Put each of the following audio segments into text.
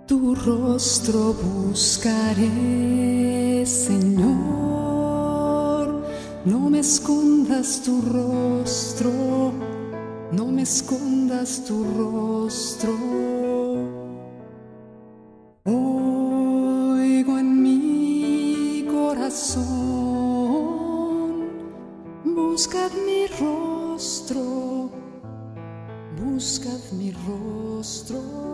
Tu rostro buscaré, Señor, no me escondas tu rostro, no me escondas tu rostro. Oigo en mi corazón, buscad mi rostro, buscad mi rostro.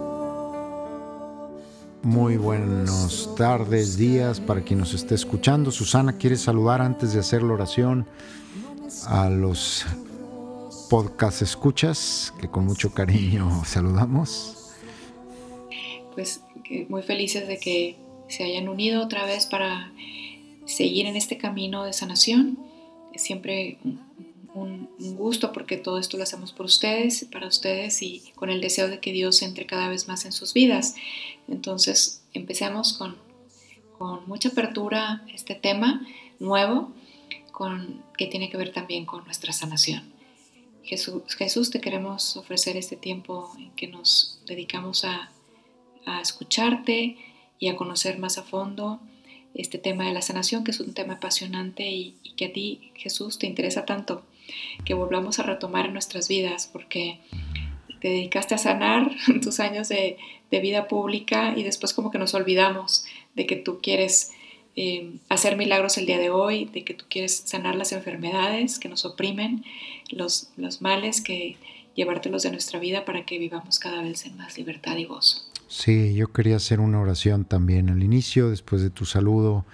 Muy buenas tardes, días para quien nos esté escuchando. Susana, ¿quieres saludar antes de hacer la oración a los podcast escuchas que con mucho cariño saludamos? Pues muy felices de que se hayan unido otra vez para seguir en este camino de sanación. Es siempre un gusto porque todo esto lo hacemos por ustedes, para ustedes y con el deseo de que Dios entre cada vez más en sus vidas. Entonces empecemos con mucha apertura este tema nuevo que tiene que ver también con nuestra sanación. Jesús, te queremos ofrecer este tiempo en que nos dedicamos a escucharte y a conocer más a fondo este tema de la sanación, que es un tema apasionante y que a ti, Jesús, te interesa tanto, que volvamos a retomar en nuestras vidas, porque te dedicaste a sanar en tus años de vida pública y después como que nos olvidamos de que tú quieres hacer milagros el día de hoy, de que tú quieres sanar las enfermedades que nos oprimen, los males, que llevártelos de nuestra vida para que vivamos cada vez en más libertad y gozo. Sí, yo quería hacer una oración también al inicio, después de tu saludo.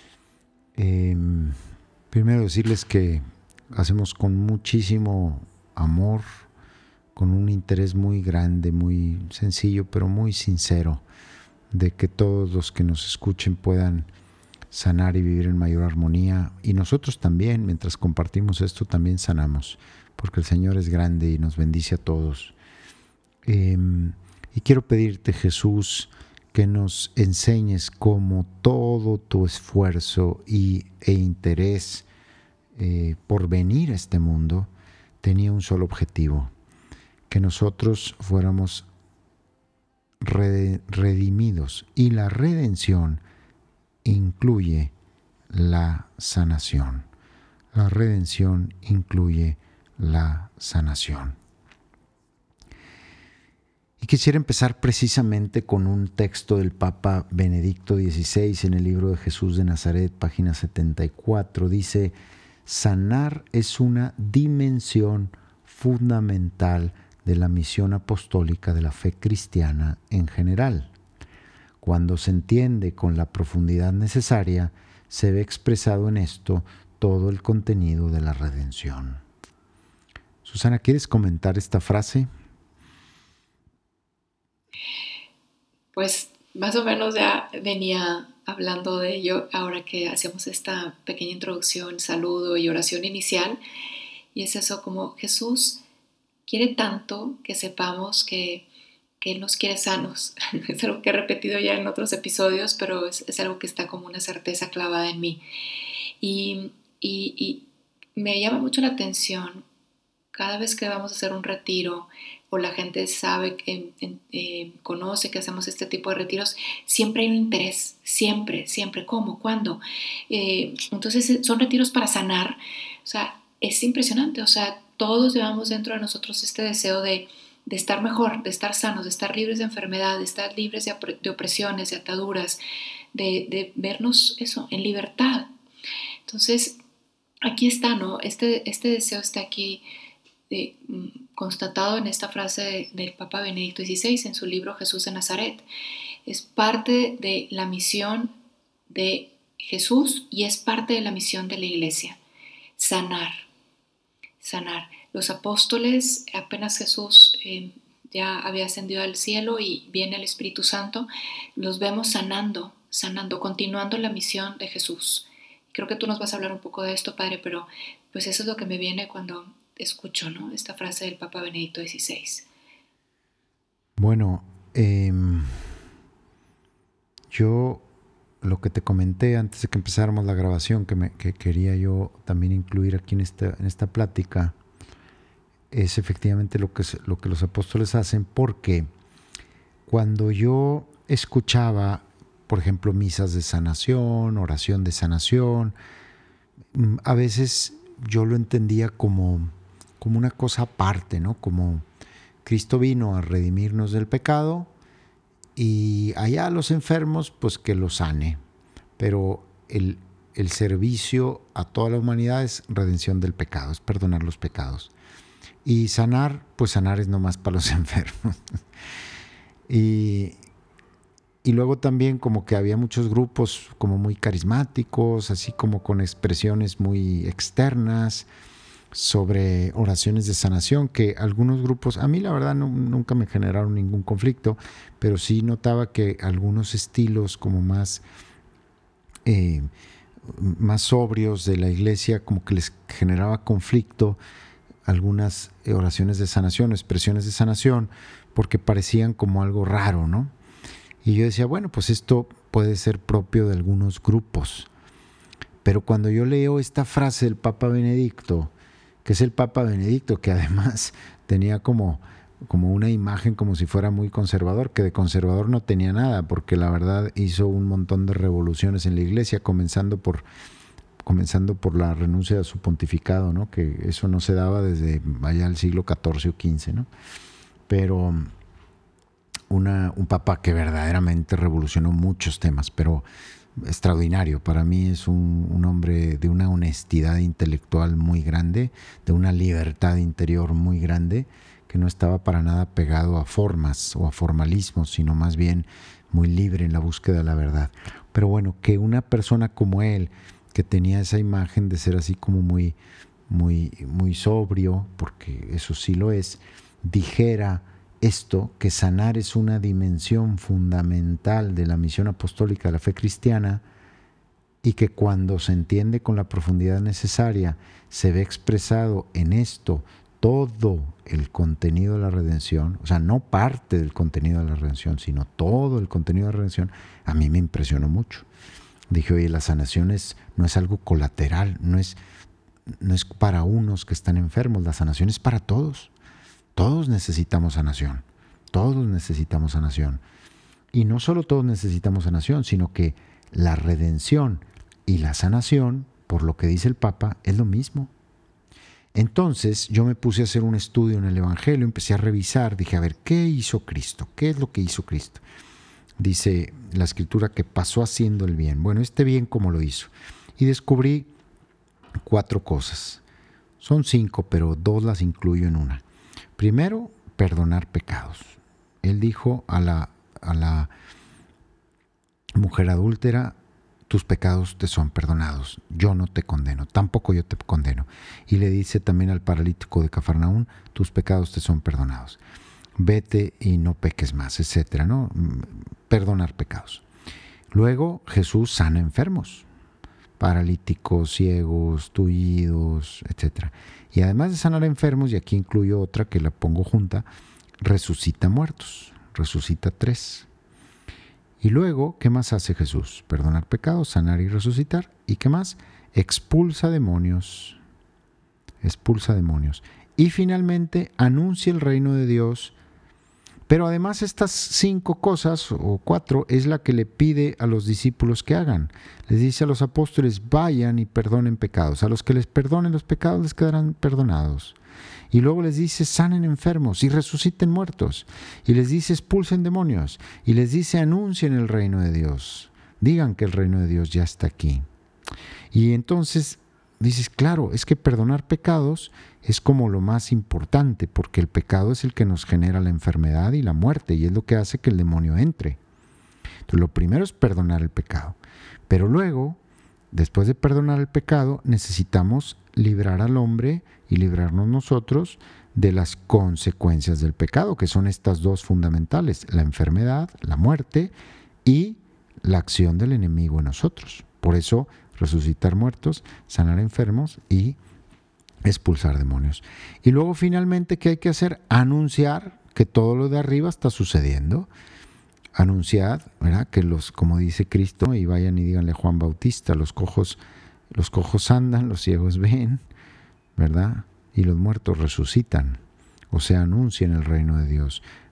Primero decirles que hacemos con muchísimo amor, con un interés muy grande, muy sencillo, pero muy sincero, de que todos los que nos escuchen puedan sanar y vivir en mayor armonía. Y nosotros también, mientras compartimos esto, también sanamos, porque el Señor es grande y nos bendice a todos. Y quiero pedirte, Jesús, que nos enseñes cómo todo tu esfuerzo e interés por venir a este mundo tenía un solo objetivo: que nosotros fuéramos redimidos. Y la redención incluye la sanación. La redención incluye la sanación. Y quisiera empezar precisamente con un texto del Papa Benedicto XVI en el libro de Jesús de Nazaret, página 74. Dice: sanar es una dimensión fundamental de la misión apostólica de la fe cristiana en general. Cuando se entiende con la profundidad necesaria, se ve expresado en esto todo el contenido de la redención. Susana, ¿quieres comentar esta frase? Pues más o menos ya venía hablando de ello ahora que hacemos esta pequeña introducción, saludo y oración inicial. Y es eso, como Jesús quiere tanto que sepamos que Él nos quiere sanos. Es algo que he repetido ya en otros episodios, pero es algo que está como una certeza clavada en mí. Y me llama mucho la atención cada vez que vamos a hacer un retiro o la gente sabe, conoce que hacemos este tipo de retiros, siempre hay un interés, siempre, ¿cómo? ¿Cuándo? Entonces son retiros para sanar. O sea, es impresionante, o sea, todos llevamos dentro de nosotros este deseo de estar mejor, de estar sanos, de estar libres de enfermedad, de estar libres de opresiones, de ataduras, de vernos eso, en libertad. Entonces, aquí está, ¿no? Este deseo está aquí constatado en esta frase del Papa Benedicto XVI en su libro Jesús de Nazaret. Es parte de la misión de Jesús y es parte de la misión de la Iglesia. Sanar. Los apóstoles, apenas Jesús ya había ascendido al cielo y viene el Espíritu Santo, los vemos sanando, continuando la misión de Jesús. Creo que tú nos vas a hablar un poco de esto, Padre, pero pues eso es lo que me viene cuando escucho, ¿no?, esta frase del Papa Benedicto XVI. Bueno, yo lo que te comenté antes de que empezáramos la grabación, que quería yo también incluir aquí en esta plática, es efectivamente lo que los apóstoles hacen, porque cuando yo escuchaba, por ejemplo, misas de sanación, oración de sanación, a veces yo lo entendía como una cosa aparte, ¿no? Como Cristo vino a redimirnos del pecado y allá a los enfermos, pues que los sane. Pero el servicio a toda la humanidad es redención del pecado, es perdonar los pecados. Y sanar, pues sanar es nomás para los enfermos. Y luego también como que había muchos grupos como muy carismáticos, así como con expresiones muy externas sobre oraciones de sanación, que algunos grupos, a mí la verdad nunca me generaron ningún conflicto, pero sí notaba que algunos estilos como más sobrios de la iglesia como que les generaba conflicto algunas oraciones de sanación, expresiones de sanación, porque parecían como algo raro, ¿no? Y yo decía, bueno, pues esto puede ser propio de algunos grupos. Pero cuando yo leo esta frase del Papa Benedicto, que es el Papa Benedicto, que además tenía como una imagen como si fuera muy conservador, que de conservador no tenía nada, porque la verdad hizo un montón de revoluciones en la iglesia, comenzando por la renuncia de su pontificado, ¿no? Que eso no se daba desde allá el siglo XIV o XV, ¿no? Pero un papa que verdaderamente revolucionó muchos temas, pero extraordinario. Para mí es un hombre de una honestidad intelectual muy grande, de una libertad interior muy grande, que no estaba para nada pegado a formas o a formalismos, sino más bien muy libre en la búsqueda de la verdad. Pero bueno, que una persona como él, que tenía esa imagen de ser así como muy, muy, muy sobrio, porque eso sí lo es, dijera esto, que sanar es una dimensión fundamental de la misión apostólica de la fe cristiana y que cuando se entiende con la profundidad necesaria se ve expresado en esto todo el contenido de la redención, o sea, no parte del contenido de la redención, sino todo el contenido de la redención, a mí me impresionó mucho. Dije, oye, la sanación no es algo colateral, no es para unos que están enfermos, la sanación es para todos. Todos necesitamos sanación, todos necesitamos sanación. Y no solo todos necesitamos sanación, sino que la redención y la sanación, por lo que dice el Papa, es lo mismo. Entonces yo me puse a hacer un estudio en el Evangelio, empecé a revisar, dije, a ver, ¿qué hizo Cristo? ¿Qué es lo que hizo Cristo? Dice la Escritura que pasó haciendo el bien. Bueno, este bien, ¿cómo lo hizo? Y descubrí 4 cosas. Son 5, pero 2 las incluyo en una. Primero, perdonar pecados. Él dijo a la mujer adúltera, tus pecados te son perdonados, yo no te condeno, tampoco yo te condeno. Y le dice también al paralítico de Cafarnaún, tus pecados te son perdonados, vete y no peques más, etcétera, ¿no? Perdonar pecados. Luego Jesús sana enfermos, paralíticos, ciegos, tullidos, etcétera. Y además de sanar enfermos, y aquí incluyo otra que la pongo junta, resucita muertos, resucita 3. Y luego, ¿qué más hace Jesús? Perdonar pecados, sanar y resucitar. ¿Y qué más? Expulsa demonios. Expulsa demonios. Y finalmente, anuncia el reino de Dios. Pero además estas 5 cosas, o 4, es la que le pide a los discípulos que hagan. Les dice a los apóstoles, vayan y perdonen pecados. A los que les perdonen los pecados les quedarán perdonados. Y luego les dice, sanen enfermos y resuciten muertos. Y les dice, expulsen demonios. Y les dice, anuncien el reino de Dios. Digan que el reino de Dios ya está aquí. Y entonces dices, claro, es que perdonar pecados es como lo más importante, porque el pecado es el que nos genera la enfermedad y la muerte, y es lo que hace que el demonio entre. Entonces, lo primero es perdonar el pecado. Pero luego, después de perdonar el pecado, necesitamos librar al hombre y librarnos nosotros de las consecuencias del pecado, que son estas 2 fundamentales, la enfermedad, la muerte y la acción del enemigo en nosotros. Por eso, resucitar muertos, sanar enfermos y expulsar demonios. Y luego finalmente, ¿qué hay que hacer? Anunciar que todo lo de arriba está sucediendo. Anunciad, ¿verdad? Que como dice Cristo, y vayan y díganle a Juan Bautista, los cojos andan, los ciegos ven, ¿verdad? Y los muertos resucitan. O sea, anuncien el reino de Dios.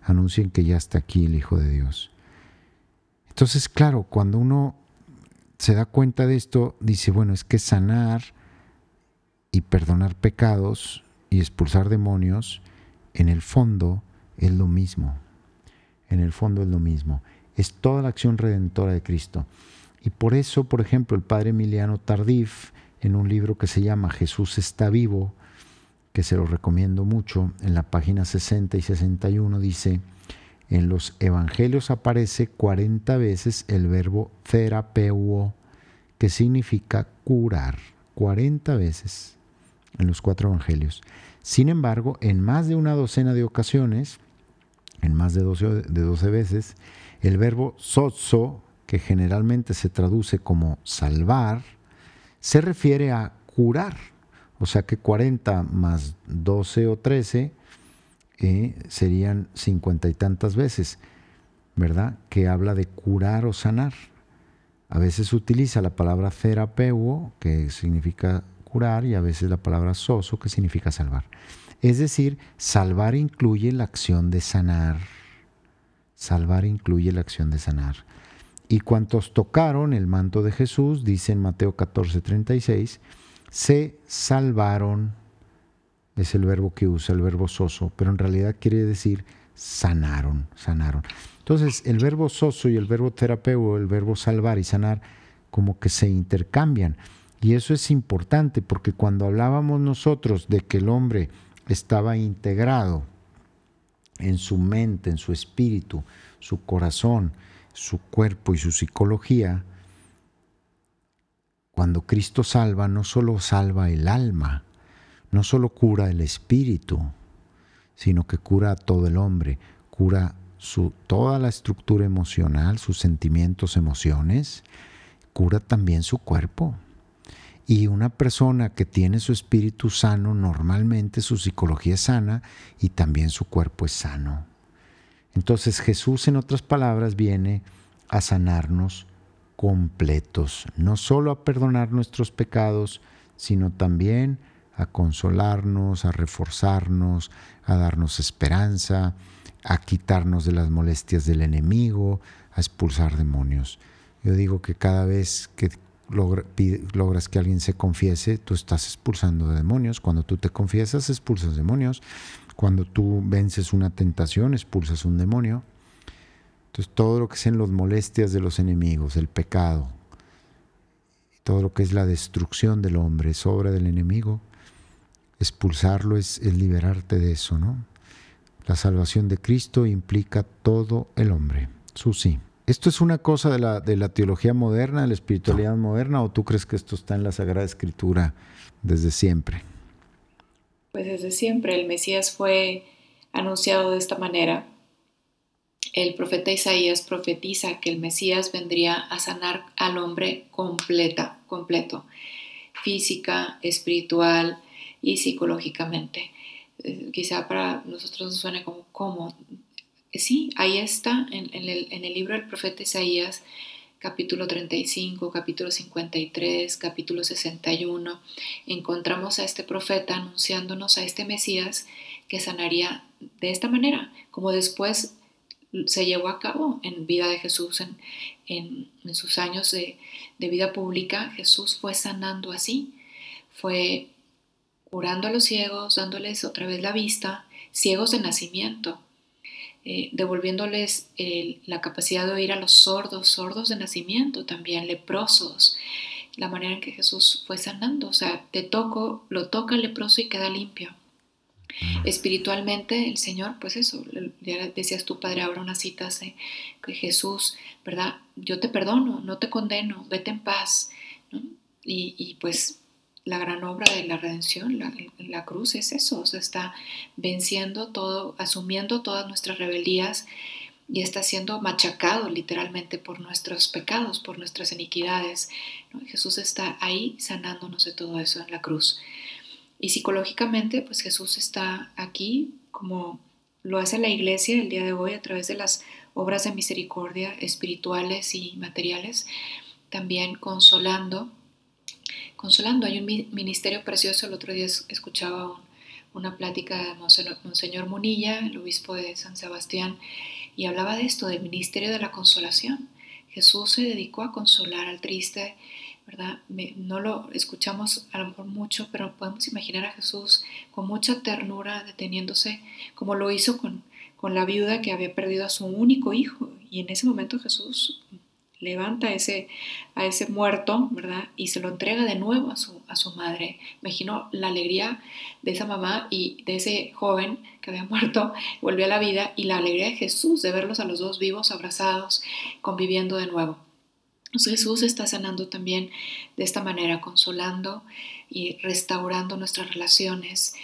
anuncien que ya está aquí el Hijo de Dios. Entonces, claro, cuando uno se da cuenta de esto, dice, bueno, es que sanar y perdonar pecados y expulsar demonios, en el fondo es lo mismo. En el fondo es lo mismo. Es toda la acción redentora de Cristo. Y por eso, por ejemplo, el padre Emiliano Tardif, en un libro que se llama Jesús está vivo, que se lo recomiendo mucho, en la página 60 y 61 dice: en los evangelios aparece 40 veces el verbo therapeuo, que significa curar. 40 veces en los 4 evangelios. Sin embargo, en más de una docena de ocasiones, en más de 12 veces, el verbo sozo, que generalmente se traduce como salvar, se refiere a curar. O sea que 40 más 12 o 13 serían 50 y tantas veces, ¿verdad? Que habla de curar o sanar. A veces se utiliza la palabra therapeuo, que significa curar, y a veces la palabra sozo, que significa salvar. Es decir, salvar incluye la acción de sanar. Salvar incluye la acción de sanar. Y cuantos tocaron el manto de Jesús, dice en Mateo 14:36, se salvaron. Es el verbo que usa, el verbo sozo, pero en realidad quiere decir sanaron, sanaron. Entonces, el verbo sozo y el verbo terapeuo, el verbo salvar y sanar, como que se intercambian. Y eso es importante porque cuando hablábamos nosotros de que el hombre estaba integrado en su mente, en su espíritu, su corazón, su cuerpo y su psicología, cuando Cristo salva, no solo salva el alma, no solo cura el espíritu, sino que cura a todo el hombre, cura toda la estructura emocional, sus sentimientos, emociones, cura también su cuerpo. Y una persona que tiene su espíritu sano, normalmente su psicología es sana y también su cuerpo es sano. Entonces Jesús, en otras palabras, viene a sanarnos completos, no solo a perdonar nuestros pecados, sino también a consolarnos, a reforzarnos, a darnos esperanza, a quitarnos de las molestias del enemigo, a expulsar demonios. Yo digo que cada vez que logras que alguien se confiese, tú estás expulsando demonios. Cuando tú te confiesas, expulsas demonios. Cuando tú vences una tentación, expulsas un demonio. Entonces, todo lo que sean las molestias de los enemigos, el pecado, todo lo que es la destrucción del hombre, es obra del enemigo. Expulsarlo es liberarte de eso, ¿no? La salvación de Cristo implica todo el hombre. Susi, ¿esto es una cosa de la teología moderna, de la espiritualidad moderna, o tú crees que esto está en la Sagrada Escritura desde siempre? Pues desde siempre el Mesías fue anunciado de esta manera. El profeta Isaías profetiza que el Mesías vendría a sanar al hombre completo, física, espiritual y psicológicamente. Quizá para nosotros nos suene como, ¿cómo? Sí, ahí está en el libro del profeta Isaías, capítulo 35, capítulo 53, capítulo 61, encontramos a este profeta anunciándonos a este Mesías que sanaría de esta manera, como después se llevó a cabo en vida de Jesús, en sus años de vida pública. Jesús fue sanando así, fue curando a los ciegos, dándoles otra vez la vista, ciegos de nacimiento, devolviéndoles la capacidad de oír a los sordos de nacimiento también, leprosos, la manera en que Jesús fue sanando. O sea, lo toca el leproso y queda limpio. Espiritualmente el Señor, pues eso, ya decías tú, Padre, ahora unas citas de que Jesús, ¿verdad? Yo te perdono, no te condeno, vete en paz, ¿no? Y pues la gran obra de la redención, la cruz es eso, o sea, está venciendo todo, asumiendo todas nuestras rebeldías y está siendo machacado literalmente por nuestros pecados, por nuestras iniquidades, ¿no? Jesús está ahí sanándonos de todo eso en la cruz. Y psicológicamente, pues Jesús está aquí como lo hace la Iglesia el día de hoy a través de las obras de misericordia espirituales y materiales, también consolando. Hay un ministerio precioso. El otro día escuchaba una plática de Monseñor Munilla, el obispo de San Sebastián, y hablaba de esto, del ministerio de la consolación. Jesús se dedicó a consolar al triste, ¿verdad? No lo escuchamos a lo mejor mucho, pero podemos imaginar a Jesús con mucha ternura deteniéndose, como lo hizo con la viuda que había perdido a su único hijo. Y en ese momento Jesús levanta a ese muerto, ¿verdad? Y se lo entrega de nuevo a su madre. Imagino la alegría de esa mamá y de ese joven que había muerto, volvió a la vida, y la alegría de Jesús de verlos a los dos vivos, abrazados, conviviendo de nuevo. Entonces Jesús está sanando también de esta manera, consolando y restaurando nuestras relaciones,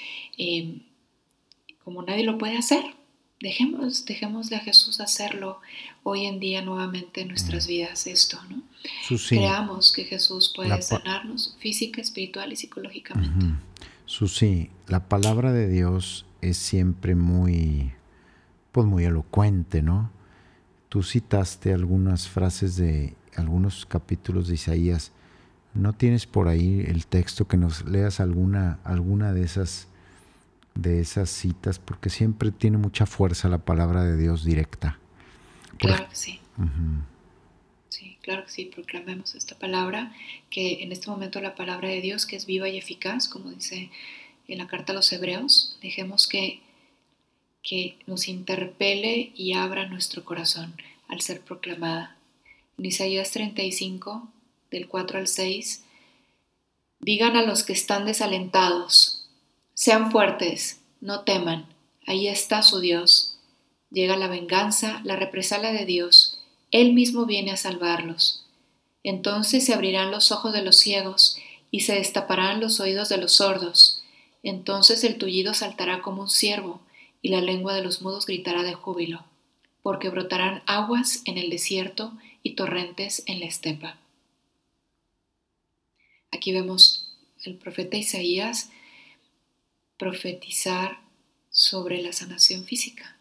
como nadie lo puede hacer. Dejémosle a Jesús hacerlo hoy en día nuevamente en nuestras vidas, esto, ¿no? Susi, Creamos que Jesús puede sanarnos física, espiritual y psicológicamente. Susi, la palabra de Dios es siempre muy elocuente, ¿no? Tú citaste algunas frases de algunos capítulos de Isaías. ¿No tienes por ahí el texto que nos leas alguna de esas citas? Porque siempre tiene mucha fuerza la palabra de Dios directa. Claro que sí. Sí, claro que sí, proclamemos esta palabra, que en este momento la palabra de Dios, que es viva y eficaz, como dice en la carta a los Hebreos, dejemos que nos interpele y abra nuestro corazón al ser proclamada. En Isaías 35, del 4 al 6, digan a los que están desalentados, sean fuertes, no teman, ahí está su Dios. Llega la venganza, la represalia de Dios, Él mismo viene a salvarlos. Entonces se abrirán los ojos de los ciegos y se destaparán los oídos de los sordos. Entonces el tullido saltará como un ciervo y la lengua de los mudos gritará de júbilo, porque brotarán aguas en el desierto y torrentes en la estepa. Aquí vemos el profeta Isaías profetizar sobre la sanación física.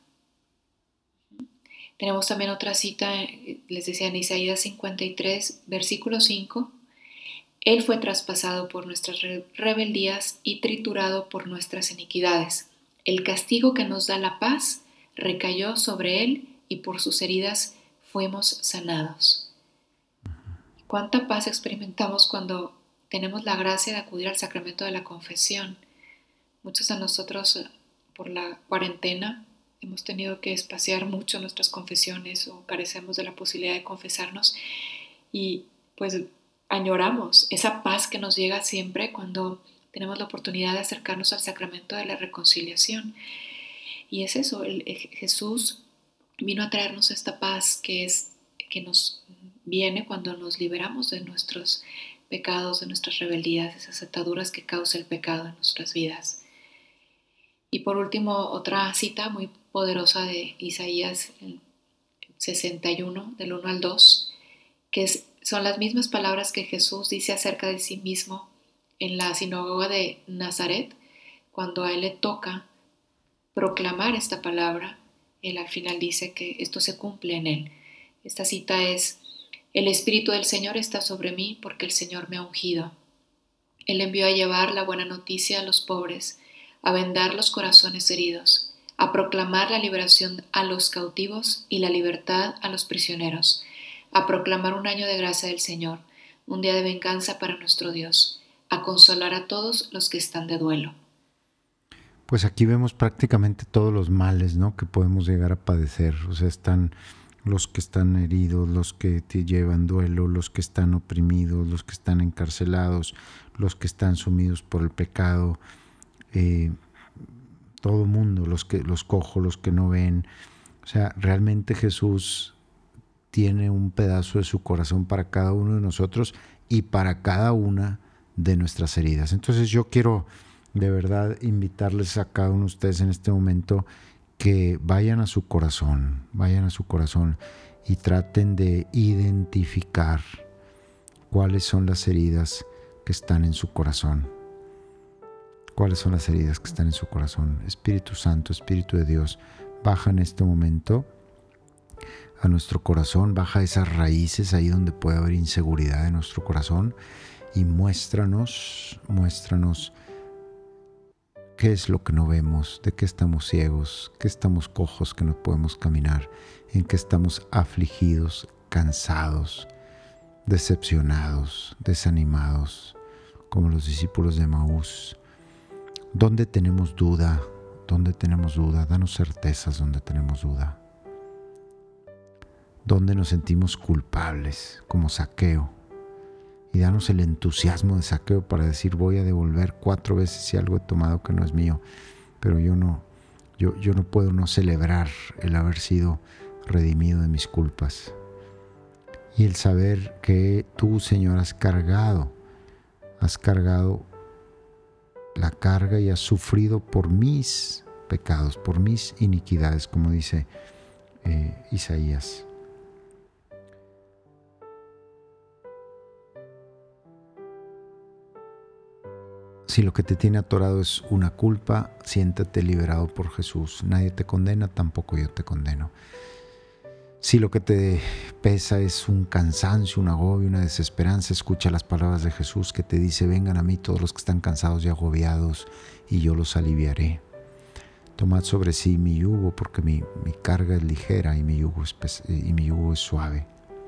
Tenemos también otra cita, les decía, en Isaías 53, versículo 5. Él fue traspasado por nuestras rebeldías y triturado por nuestras iniquidades. El castigo que nos da la paz recayó sobre él y por sus heridas fuimos sanados. ¿Cuánta paz experimentamos cuando tenemos la gracia de acudir al sacramento de la confesión? Muchos de nosotros, por la cuarentena, hemos tenido que espaciar mucho nuestras confesiones o carecemos de la posibilidad de confesarnos, y pues añoramos esa paz que nos llega siempre cuando tenemos la oportunidad de acercarnos al sacramento de la reconciliación. Y es eso, Jesús vino a traernos esta paz que nos viene cuando nos liberamos de nuestros pecados, de nuestras rebeldías, esas ataduras que causa el pecado en nuestras vidas. Y por último, otra cita muy poderosa de Isaías 61, del 1 al 2, que son las mismas palabras que Jesús dice acerca de sí mismo en la sinagoga de Nazaret. Cuando a él le toca proclamar esta palabra, él al final dice que esto se cumple en él. Esta cita es: el Espíritu del Señor está sobre mí porque el Señor me ha ungido. Él envió a llevar la buena noticia a los pobres, a vendar los corazones heridos, a proclamar la liberación a los cautivos y la libertad a los prisioneros, a proclamar un año de gracia del Señor, un día de venganza para nuestro Dios, a consolar a todos los que están de duelo. Pues aquí vemos prácticamente todos los males, ¿no?, que podemos llegar a padecer. O sea, están los que están heridos, los que te llevan duelo, los que están oprimidos, los que están encarcelados, los que están sumidos por el pecado, todo mundo, los cojos, los que no ven. O sea, realmente Jesús tiene un pedazo de su corazón para cada uno de nosotros y para cada una de nuestras heridas. Entonces yo quiero de verdad invitarles a cada uno de ustedes en este momento que vayan a su corazón y traten de identificar cuáles son las heridas que están en su corazón. ¿Cuáles son las heridas que están en su corazón? Espíritu Santo, Espíritu de Dios, baja en este momento a nuestro corazón, baja esas raíces ahí donde puede haber inseguridad en nuestro corazón y muéstranos ¿Qué es lo que no vemos? ¿De qué estamos ciegos? ¿Qué estamos cojos que no podemos caminar? ¿En qué estamos afligidos, cansados, decepcionados, desanimados, como los discípulos de Emaús? ¿Dónde tenemos duda? ¿Dónde tenemos duda? Danos certezas donde tenemos duda. ¿Dónde nos sentimos culpables, como Zaqueo? Y danos el entusiasmo de Zaqueo para decir: voy a devolver 4 veces si algo he tomado que no es mío. Pero yo no puedo no celebrar el haber sido redimido de mis culpas. Y el saber que tú, Señor, has cargado la carga y has sufrido por mis pecados, por mis iniquidades, como dice Isaías. Si lo que te tiene atorado es una culpa, siéntate liberado por Jesús. Nadie te condena, tampoco yo te condeno. Si lo que te pesa es un cansancio, un agobio, una desesperanza, escucha las palabras de Jesús que te dice: vengan a mí todos los que están cansados y agobiados, y yo los aliviaré. Tomad sobre sí mi yugo, porque mi carga es ligera y mi yugo es suave.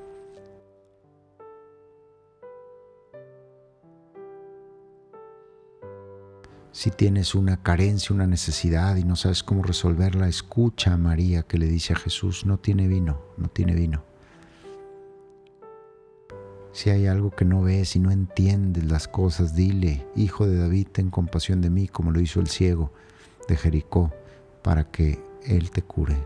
Si tienes una carencia, una necesidad y no sabes cómo resolverla, escucha a María que le dice a Jesús: no tiene vino, no tiene vino. Si hay algo que no ves y no entiendes las cosas, dile: Hijo de David, ten compasión de mí, como lo hizo el ciego de Jericó, para que Él te cure.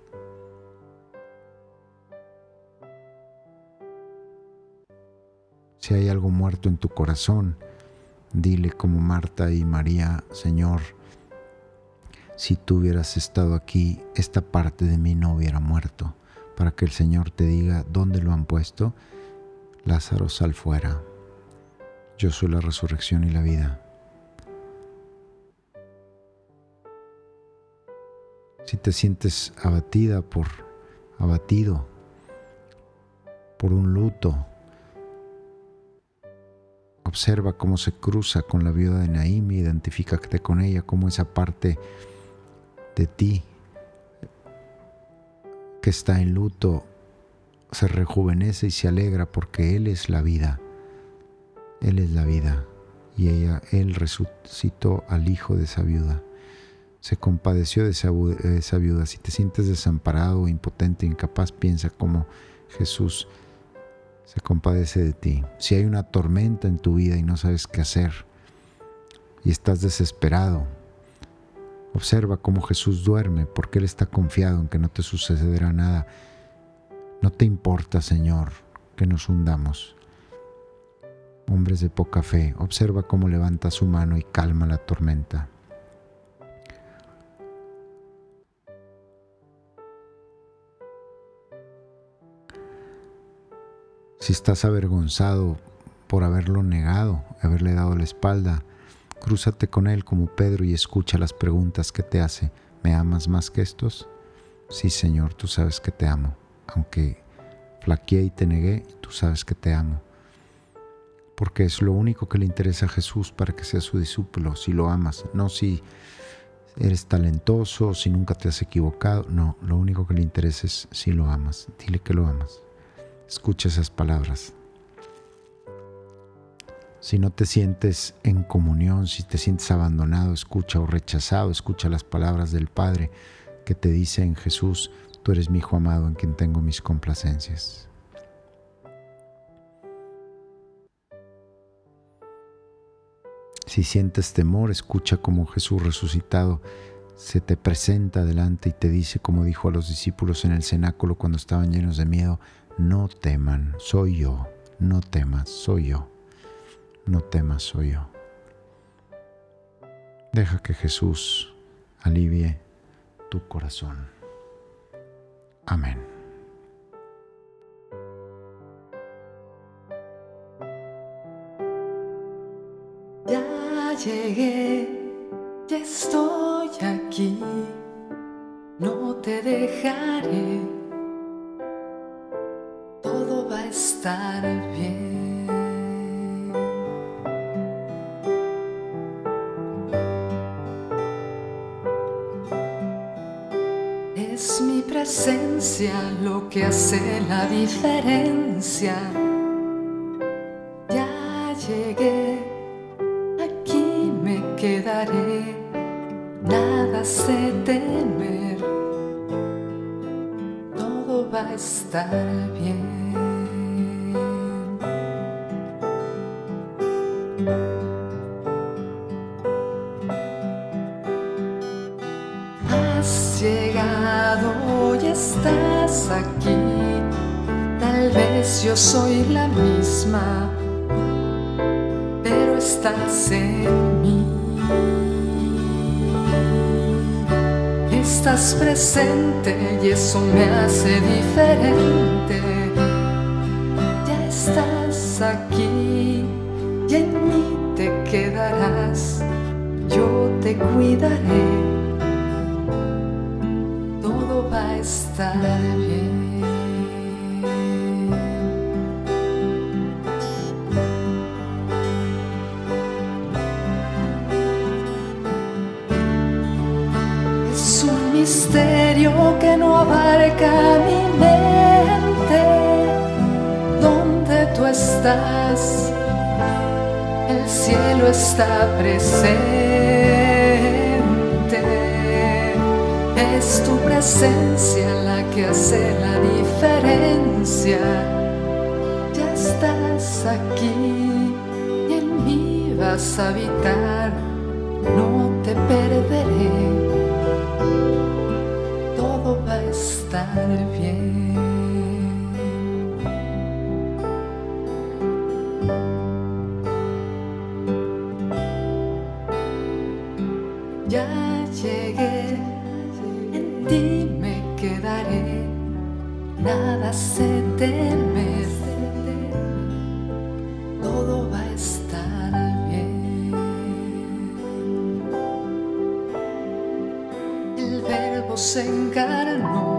Si hay algo muerto en tu corazón, dile como Marta y María: Señor, si tú hubieras estado aquí, esta parte de mí no hubiera muerto. Para que el Señor te diga: ¿dónde lo han puesto? Lázaro, sal fuera. Yo soy la resurrección y la vida. Si te sientes abatido por un luto, observa cómo se cruza con la viuda de Naín, identifícate con ella, cómo esa parte de ti que está en luto se rejuvenece y se alegra, porque Él es la vida. Él es la vida. Y Él resucitó al hijo de esa viuda. Se compadeció de esa viuda. Si te sientes desamparado, impotente, incapaz, piensa cómo Jesús se compadece de ti. Si hay una tormenta en tu vida y no sabes qué hacer y estás desesperado, observa cómo Jesús duerme, porque Él está confiado en que no te sucederá nada. No te importa, Señor, que nos hundamos. Hombres de poca fe, observa cómo levanta su mano y calma la tormenta. Si estás avergonzado por haberlo negado, haberle dado la espalda, crúzate con Él como Pedro y escucha las preguntas que te hace. ¿Me amas más que estos? Sí, Señor, tú sabes que te amo. Aunque flaqueé y te negué, tú sabes que te amo. Porque es lo único que le interesa a Jesús para que seas su discípulo, si lo amas. No si eres talentoso, si nunca te has equivocado. No, lo único que le interesa es si lo amas. Dile que lo amas. Escucha esas palabras. Si no te sientes en comunión, si te sientes abandonado, escucha, o rechazado, escucha las palabras del Padre que te dice en Jesús: tú eres mi hijo amado en quien tengo mis complacencias. Si sientes temor, escucha cómo Jesús resucitado se te presenta delante y te dice, como dijo a los discípulos en el cenáculo cuando estaban llenos de miedo: no teman, soy yo. No temas, soy yo. No temas, soy yo. Deja que Jesús alivie tu corazón. Amén. Ya llegué, ya estoy aquí, no te dejaré, todo va a estar bien. presencia lo que hace la diferencia. Ya llegué, aquí me quedaré, nada sé temer, todo va a estar bien. Has llegado y estás aquí, tal vez yo soy la misma, pero estás en mí. Estás presente y eso me hace diferente. Ya estás aquí y en mí te quedarás, yo te cuidaré, todo va a estar bien. Es un misterio que no abarca mi mente. Donde tú estás, el cielo está presente. Es tu presencia la que hace la diferencia. Ya estás aquí y en mí vas a habitar, no te perderé, todo va a estar bien. Ya llegué, en ti me quedaré, nada sé temer, todo va a estar bien. El Verbo se encarnó